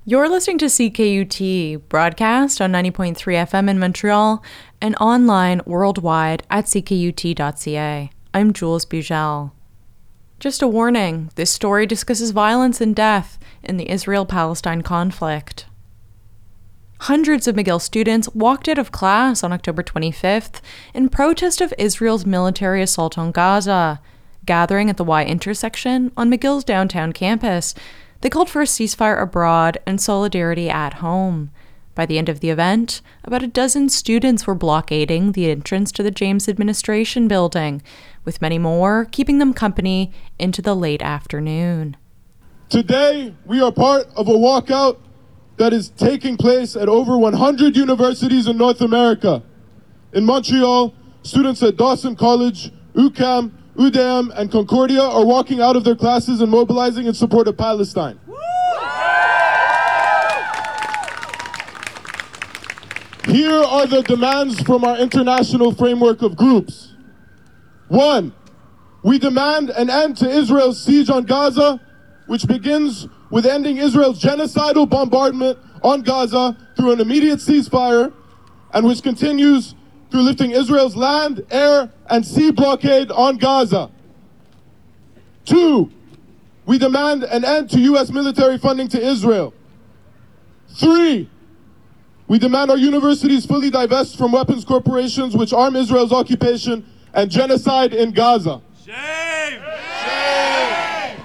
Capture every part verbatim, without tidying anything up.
You're listening to C K U T, broadcast on ninety point three F M in Montreal and online worldwide at c k u t dot c a. I'm Jules Bugel. Just a warning, this story discusses violence and death in the Israel-Palestine conflict. Hundreds of McGill students walked out of class on October twenty-fifth in protest of Israel's military assault on Gaza. Gathering at the Y intersection on McGill's downtown campus, they called for a ceasefire abroad and solidarity at home. By the end of the event, about a dozen students were blockading the entrance to the James Administration Building, with many more keeping them company into the late afternoon. Today, we are part of a walkout that is taking place at over one hundred universities in North America. In Montreal, students at Dawson College, U Q A M, U D A M, and Concordia are walking out of their classes and mobilizing in support of Palestine. Here are the demands from our international framework of groups. One, we demand an end to Israel's siege on Gaza, which begins with ending Israel's genocidal bombardment on Gaza through an immediate ceasefire, and which continues through lifting Israel's land, air, and sea blockade on Gaza. Two, we demand an end to U S military funding to Israel. Three, we demand our universities fully divest from weapons corporations which arm Israel's occupation and genocide in Gaza. Shame! Shame!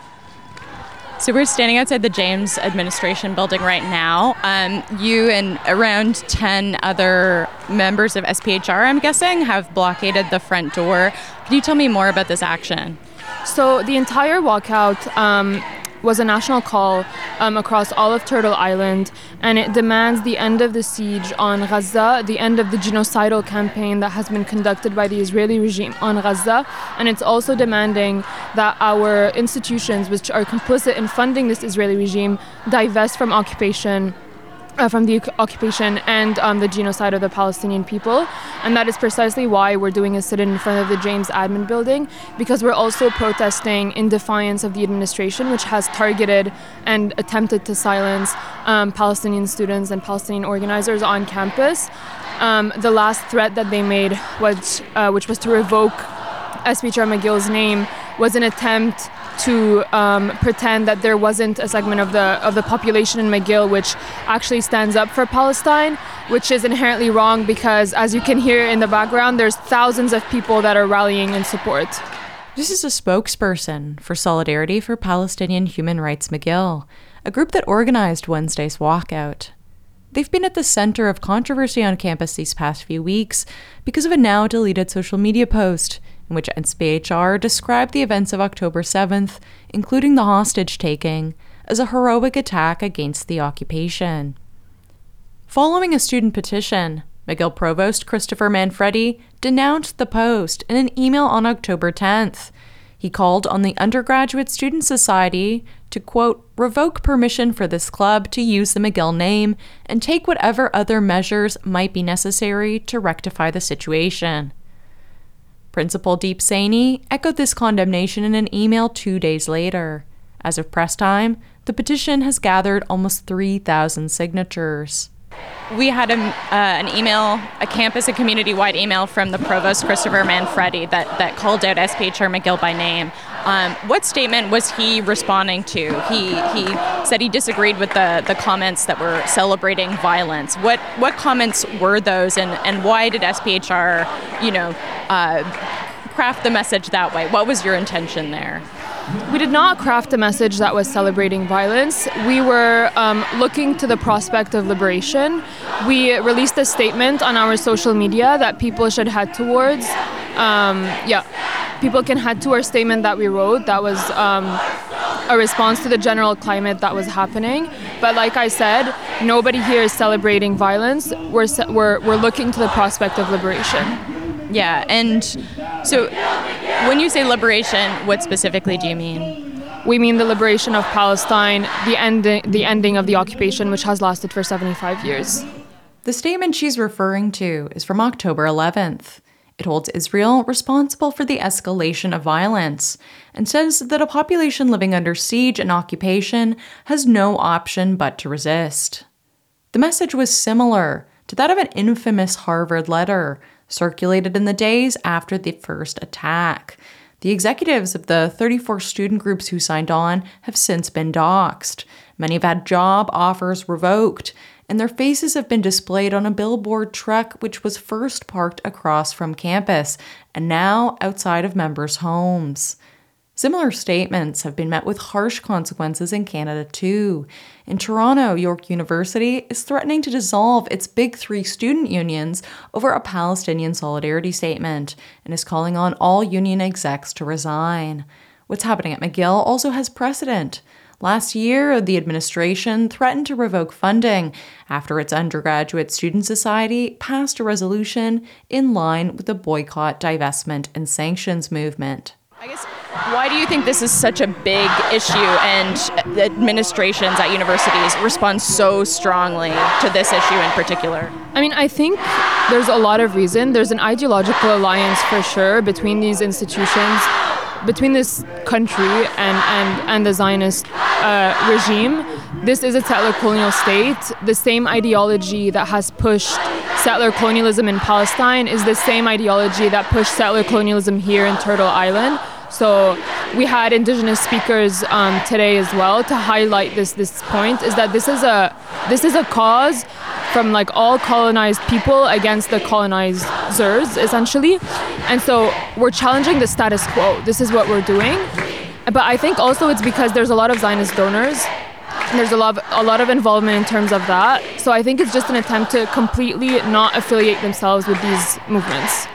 So we're standing outside the James Administration Building right now. Um, you and around ten other members of S P H R, I'm guessing, have blockaded the front door. Can you tell me more about this action? So the entire walkout um, was a national call um, across all of Turtle Island, and it demands the end of the siege on Gaza, the end of the genocidal campaign that has been conducted by the Israeli regime on Gaza, and it's also demanding that our institutions, which are complicit in funding this Israeli regime, divest from occupation Uh, from the occupation and um, the genocide of the Palestinian people. And that is precisely why we're doing a sit-in in front of the James Admin Building, because we're also protesting in defiance of the administration, which has targeted and attempted to silence um, Palestinian students and Palestinian organizers on campus. Um, the last threat that they made, was, uh, which was to revoke S P H R McGill's name, was an attempt to um, pretend that there wasn't a segment of the of the population in McGill which actually stands up for Palestine, which is inherently wrong because, as you can hear in the background, there's thousands of people that are rallying in support. This is a spokesperson for Solidarity for Palestinian Human Rights McGill, a group that organized Wednesday's walkout. They've been at the center of controversy on campus these past few weeks because of a now-deleted social media post in which S P H R described the events of October seventh, including the hostage-taking, as a heroic attack against the occupation. Following a student petition, McGill Provost Christopher Manfredi denounced the post in an email on October tenth. He called on the Undergraduate Student Society to, quote, revoke permission for this club to use the McGill name and take whatever other measures might be necessary to rectify the situation. Principal Deep Saini echoed this condemnation in an email two days later. As of press time, the petition has gathered almost three thousand signatures. We had a, uh, an email, a campus and community-wide email from the Provost Christopher Manfredi that, that called out S P H R McGill by name. Um, what statement was he responding to? He he said he disagreed with the, the comments that were celebrating violence. What what comments were those, and, and why did S P H R, you know, uh, craft the message that way? What was your intention there? We did not craft a message that was celebrating violence. We were um, looking to the prospect of liberation. We released a statement on our social media that people should head towards. Um, yeah, people can head to our statement that we wrote. That was um, a response to the general climate that was happening. But like I said, nobody here is celebrating violence. We're we're we're looking to the prospect of liberation. Yeah, and so when you say liberation, what specifically do you mean? We mean the liberation of Palestine, the ending, the ending of the occupation, which has lasted for seventy-five years. The statement she's referring to is from October eleventh. It holds Israel responsible for the escalation of violence and says that a population living under siege and occupation has no option but to resist. The message was similar to that of an infamous Harvard letter circulated in the days after the first attack. The executives of the thirty-four student groups who signed on have since been doxxed. Many have had job offers revoked, and their faces have been displayed on a billboard truck which was first parked across from campus and now outside of members' homes. Similar statements have been met with harsh consequences in Canada too. In Toronto, York University is threatening to dissolve its big three student unions over a Palestinian solidarity statement and is calling on all union execs to resign. What's happening at McGill also has precedent. Last year, the administration threatened to revoke funding after its undergraduate student society passed a resolution in line with the boycott, divestment, and sanctions movement. I guess, why do you think this is such a big issue and the administrations at universities respond so strongly to this issue in particular? I mean, I think there's a lot of reason. There's an ideological alliance for sure between these institutions, between this country and, and, and the Zionist uh, regime. This is a settler colonial state. The same ideology that has pushed settler colonialism in Palestine is the same ideology that pushed settler colonialism here in Turtle Island. So we had Indigenous speakers um, today as well to highlight this this point, is that this is a this is a cause from like all colonized people against the colonizers, essentially. And so we're challenging the status quo. This is what we're doing. But I think also it's because there's a lot of Zionist donors. And there's a lot, of, a lot of involvement in terms of that. So I think it's just an attempt to completely not affiliate themselves with these movements.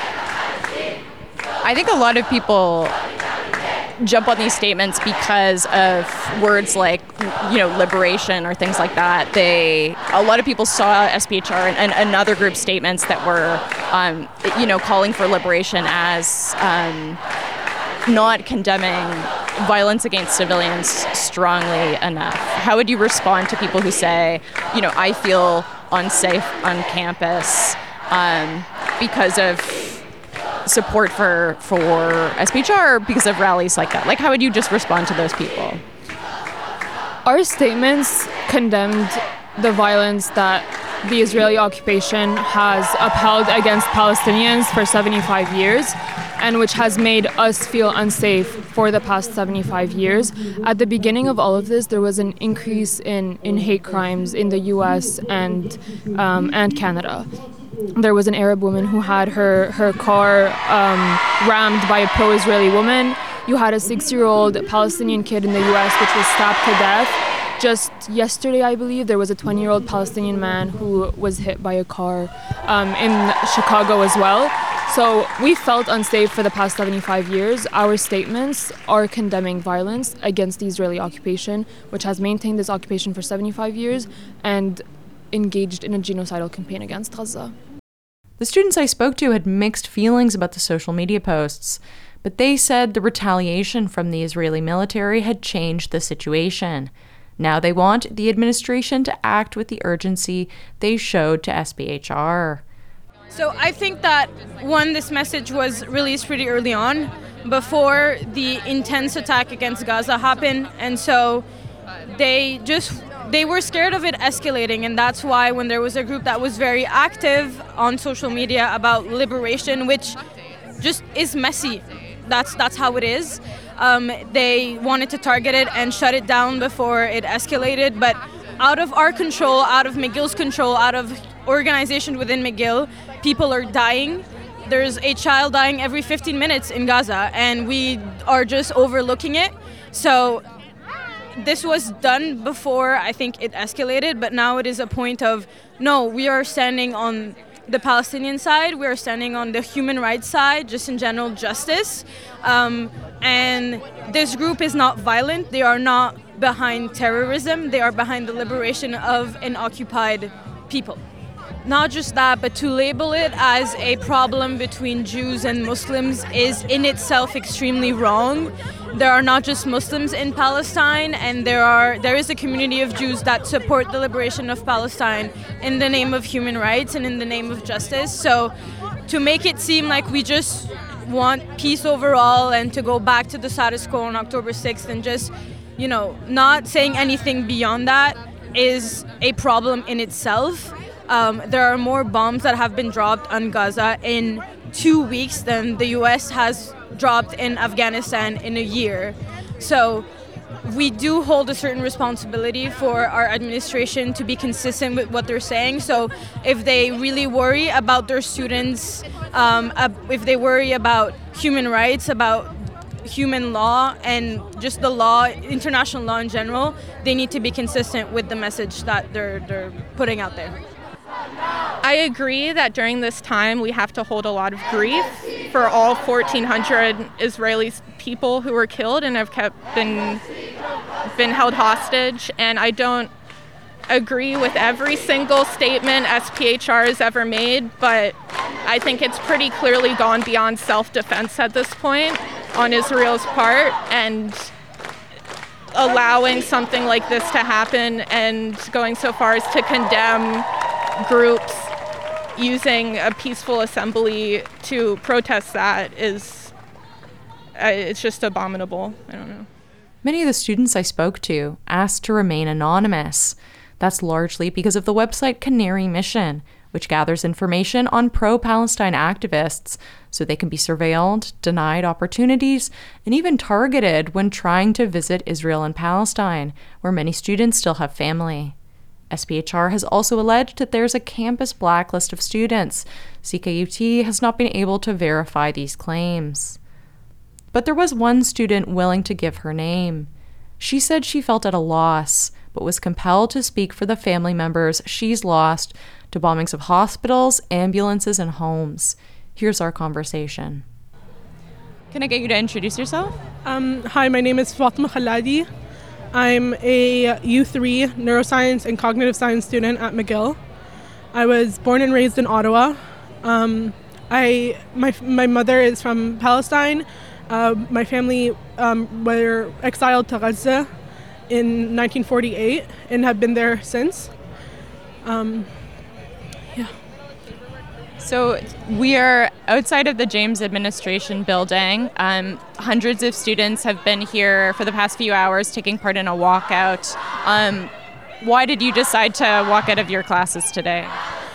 I think a lot of people jump on these statements because of words like, you know, liberation or things like that. They, a lot of people saw S P H R and, and, and other group statements that were, um, you know, calling for liberation as um, not condemning violence against civilians strongly enough. How would you respond to people who say, you know, I feel unsafe on campus um, because of support for for S P H R, because of rallies like that? Like, how would you just respond to those people? Our statements condemned the violence that the Israeli occupation has upheld against Palestinians for seventy-five years, and which has made us feel unsafe for the past seventy-five years. At the beginning of all of this, there was an increase in, in hate crimes in the U S and um, and Canada. There was an Arab woman who had her, her car um, rammed by a pro-Israeli woman. You had a six-year-old Palestinian kid in the U S which was stabbed to death. Just yesterday, I believe, there was a twenty-year-old Palestinian man who was hit by a car um, in Chicago as well. So we felt unsafe for the past seventy-five years. Our statements are condemning violence against the Israeli occupation, which has maintained this occupation for seventy-five years and engaged in a genocidal campaign against Gaza. The students I spoke to had mixed feelings about the social media posts, but they said the retaliation from the Israeli military had changed the situation. Now they want the administration to act with the urgency they showed to S P H R. So I think that, one, this message was released pretty early on, before the intense attack against Gaza happened, and so they just they were scared of it escalating, and that's why when there was a group that was very active on social media about liberation, which just is messy, that's that's how it is, um, they wanted to target it and shut it down before it escalated. But out of our control, out of McGill's control, out of organization within McGill, people are dying. There's a child dying every fifteen minutes in Gaza, and we are just overlooking it. So this was done before, I think, it escalated, but now it is a point of, no, we are standing on the Palestinian side, we are standing on the human rights side, just in general justice. Um, and this group is not violent, they are not behind terrorism, they are behind the liberation of an occupied people. Not just that, but to label it as a problem between Jews and Muslims is in itself extremely wrong. There are not just Muslims in Palestine, and there are there is a community of Jews that support the liberation of Palestine in the name of human rights and in the name of justice. So to make it seem like we just want peace overall and to go back to the status quo on October sixth and just, you know, not saying anything beyond that is a problem in itself. Um, there are more bombs that have been dropped on Gaza in two weeks than the U S has dropped in Afghanistan in a year. So we do hold a certain responsibility for our administration to be consistent with what they're saying. So if they really worry about their students, um, if they worry about human rights, about human law, and just the law, international law in general, they need to be consistent with the message that they're they're putting out there. I agree that during this time we have to hold a lot of grief for all fourteen hundred Israeli people who were killed and have kept been been held hostage, and I don't agree with every single statement S P H R has ever made, but I think it's pretty clearly gone beyond self-defense at this point on Israel's part, and allowing something like this to happen and going so far as to condemn groups using a peaceful assembly to protest that is, uh, it's just abominable. I don't know. Many of the students I spoke to asked to remain anonymous. That's largely because of the website Canary Mission, which gathers information on pro-Palestine activists so they can be surveilled, denied opportunities, and even targeted when trying to visit Israel and Palestine, where many students still have family. S P H R has also alleged that there's a campus blacklist of students. C K U T has not been able to verify these claims. But there was one student willing to give her name. She said she felt at a loss, but was compelled to speak for the family members she's lost to bombings of hospitals, ambulances, and homes. Here's our conversation. Can I get you to introduce yourself? Um, hi, my name is Fatima Khaladi. I'm a U three neuroscience and cognitive science student at McGill. I was born and raised in Ottawa. Um, I my my mother is from Palestine. Uh, my family um, were exiled to Gaza in nineteen forty-eight and have been there since. Um, yeah. So we are outside of the James Administration Building. Um, hundreds of students have been here for the past few hours taking part in a walkout. Um, why did you decide to walk out of your classes today?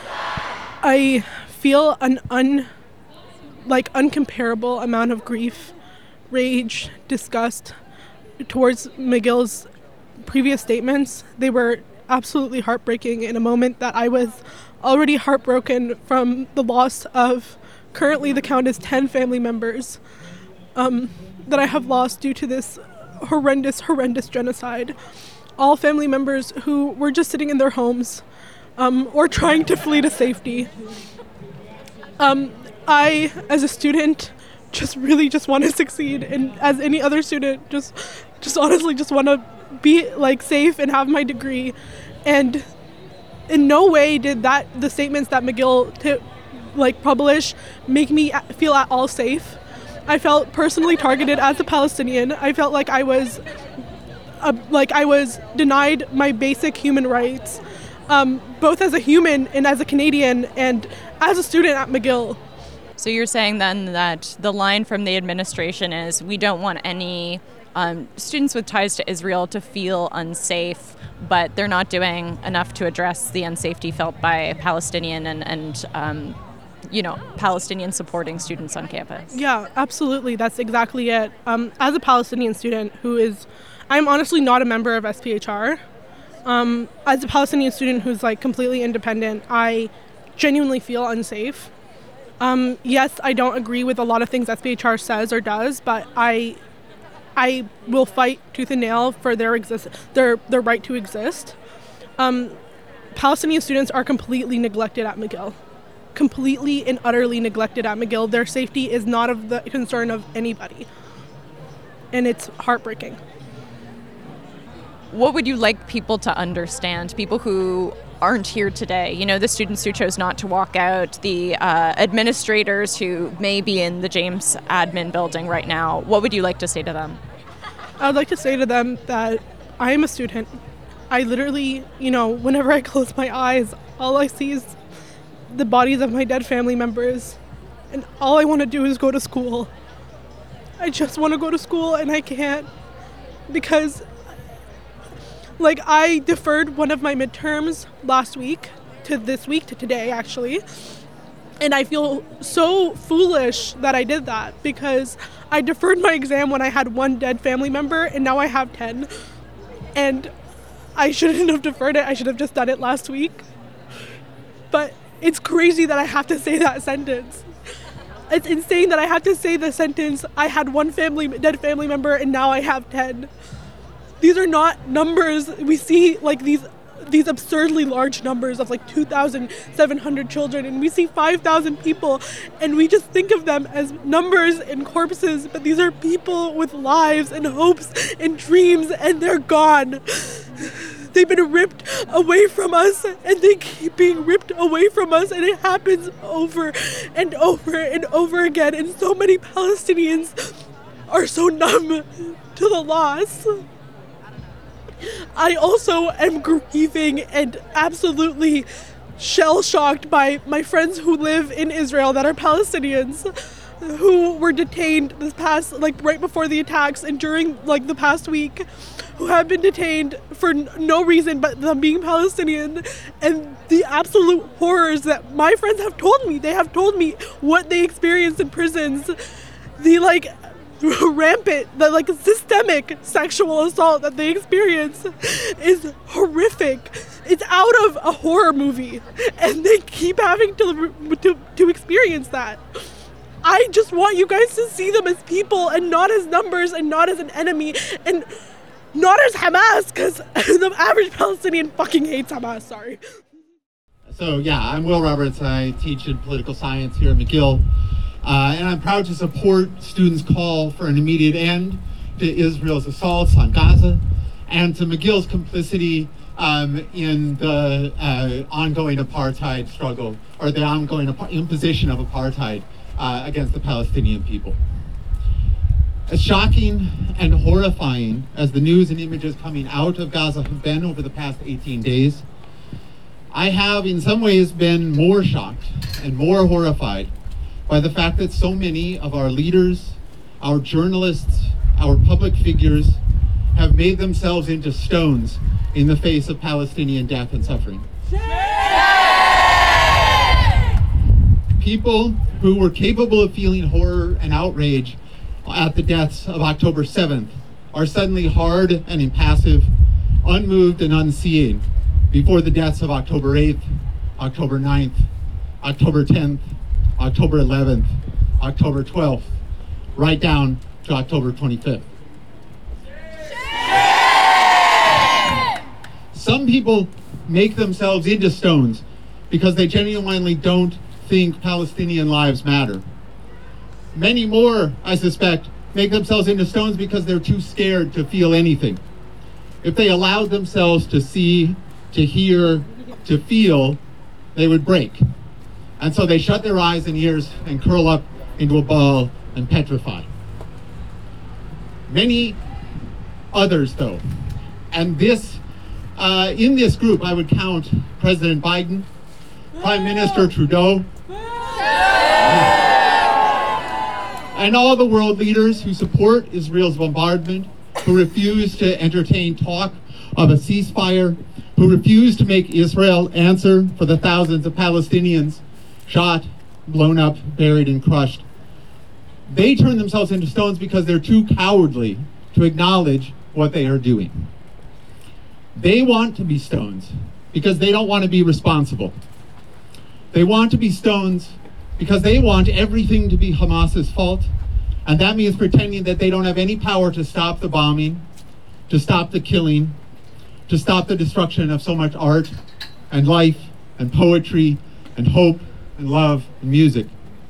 I feel an un, like uncomparable amount of grief, rage, disgust towards McGill's previous statements. They were absolutely heartbreaking in a moment that I was already heartbroken from the loss of, currently the count is ten family members um, that I have lost due to this horrendous, horrendous genocide. All family members who were just sitting in their homes um, or trying to flee to safety. Um, I, as a student, just really just want to succeed, and as any other student, just, just honestly just want to be like safe and have my degree. And in no way did that the statements that McGill t- like publish make me feel at all safe. I felt personally targeted as a Palestinian. I felt like I was uh, like I was denied my basic human rights, um, both as a human and as a Canadian and as a student at McGill. So you're saying then that the line from the administration is we don't want any um, students with ties to Israel to feel unsafe, but they're not doing enough to address the unsafety felt by Palestinian and, and um, you know, Palestinian supporting students on campus. Yeah, absolutely. That's exactly it. Um, as a Palestinian student who is, I'm honestly not a member of S P H R. Um, as a Palestinian student who's like completely independent, I genuinely feel unsafe. Um, yes, I don't agree with a lot of things S P H R says or does, but I I will fight tooth and nail for their exist their their right to exist. Um, Palestinian students are completely neglected at McGill. Completely and utterly neglected at McGill. Their safety is not of the concern of anybody. And it's heartbreaking. What would you like people to understand? People who aren't here today, you know, the students who chose not to walk out, the uh, administrators who may be in the James admin building right now. What would you like to say to them? I would like to say to them that I am a student. I literally, you know, whenever I close my eyes, all I see is the bodies of my dead family members. and all I want to do is go to school. I just want to go to school, and I can't because, like, I deferred one of my midterms last week to this week, to today, actually. And I feel so foolish that I did that because I deferred my exam when I had one dead family member, and now I have ten. And I shouldn't have deferred it. I should have just done it last week. But it's crazy that I have to say that sentence. It's insane that I have to say the sentence, I had one family dead family member and now I have ten. These are not numbers. We see like these these absurdly large numbers of like two thousand seven hundred children, and we see five thousand people, and we just think of them as numbers and corpses, but these are people with lives and hopes and dreams, and they're gone. They've been ripped away from us, and they keep being ripped away from us, and it happens over and over and over again, and so many Palestinians are so numb to the loss. I also am grieving and absolutely shell-shocked by my friends who live in Israel that are Palestinians, who were detained this past, like right before the attacks and during like the past week, who have been detained for n- no reason but them being Palestinian, and the absolute horrors that my friends have told me. They have told me what they experienced in prisons, the like rampant, the like systemic sexual assault that they experience is horrific. It's out of a horror movie, and they keep having to to, to experience that. I just want you guys to see them as people and not as numbers and not as an enemy and not as Hamas, because the average Palestinian fucking hates Hamas, sorry. So yeah, I'm Will Roberts. I teach in political science here at McGill. Uh, and I'm proud to support students' call for an immediate end to Israel's assaults on Gaza and to McGill's complicity um, in the uh, ongoing apartheid struggle, or the ongoing ap- imposition of apartheid uh, against the Palestinian people. As shocking and horrifying as the news and images coming out of Gaza have been over the past eighteen days, I have in some ways been more shocked and more horrified by the fact that so many of our leaders, our journalists, our public figures have made themselves into stones in the face of Palestinian death and suffering. People who were capable of feeling horror and outrage at the deaths of October seventh are suddenly hard and impassive, unmoved and unseeing before the deaths of October eighth, October ninth, October tenth, October eleventh, October twelfth, right down to October twenty-fifth. Some people make themselves into stones because they genuinely don't think Palestinian lives matter. Many more, I suspect, make themselves into stones because they're too scared to feel anything. If they allowed themselves to see, to hear, to feel, they would break. And so they shut their eyes and ears and curl up into a ball and petrify. Many others, though, and this, uh, in this group, I would count President Biden, Prime Minister Trudeau, and all the world leaders who support Israel's bombardment, who refuse to entertain talk of a ceasefire, who refuse to make Israel answer for the thousands of Palestinians shot, blown up, buried, and crushed. They turn themselves into stones because they're too cowardly to acknowledge what they are doing. They want to be stones because they don't want to be responsible. They want to be stones because they want everything to be Hamas's fault, and that means pretending that they don't have any power to stop the bombing, to stop the killing, to stop the destruction of so much art and life and poetry and hope and love and music.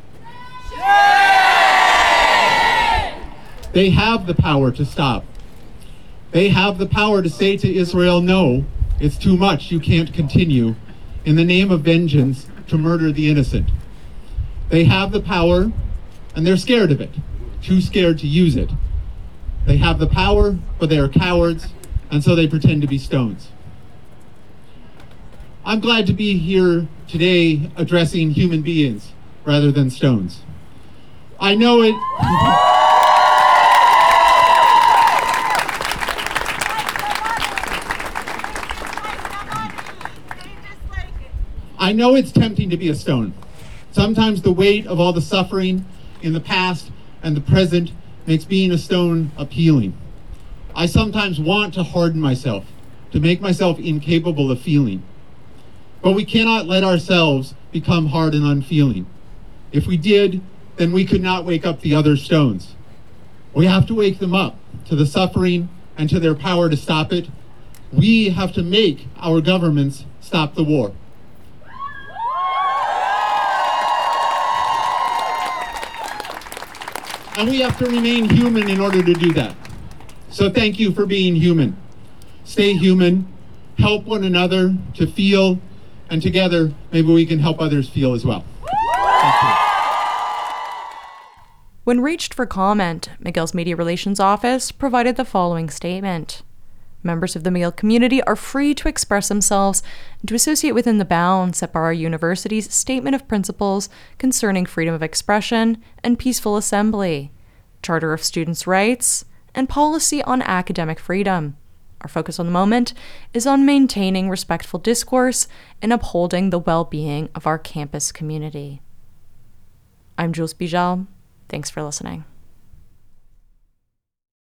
They have the power to stop. They have the power to say to Israel, no, it's too much, you can't continue, in the name of vengeance, to murder the innocent. They have the power, and they're scared of it, too scared to use it. They have the power, but they are cowards, and so they pretend to be stones. I'm glad to be here today addressing human beings rather than stones. I know it. I know it's tempting to be a stone. Sometimes the weight of all the suffering in the past and the present makes being a stone appealing. I sometimes want to harden myself, to make myself incapable of feeling. But we cannot let ourselves become hard and unfeeling. If we did, then we could not wake up the other stones. We have to wake them up to the suffering and to their power to stop it. We have to make our governments stop the war. And we have to remain human in order to do that. So thank you for being human. Stay human, help one another to feel, and together, maybe we can help others feel as well. Thank you. When reached for comment, McGill's Media Relations Office provided the following statement. Members of the McGill community are free to express themselves and to associate within the bounds set by our university's Statement of Principles concerning freedom of expression and peaceful assembly, Charter of Students' Rights, and policy on academic freedom. Our focus on the moment is on maintaining respectful discourse and upholding the well-being of our campus community. I'm Jules Bijal. Thanks for listening.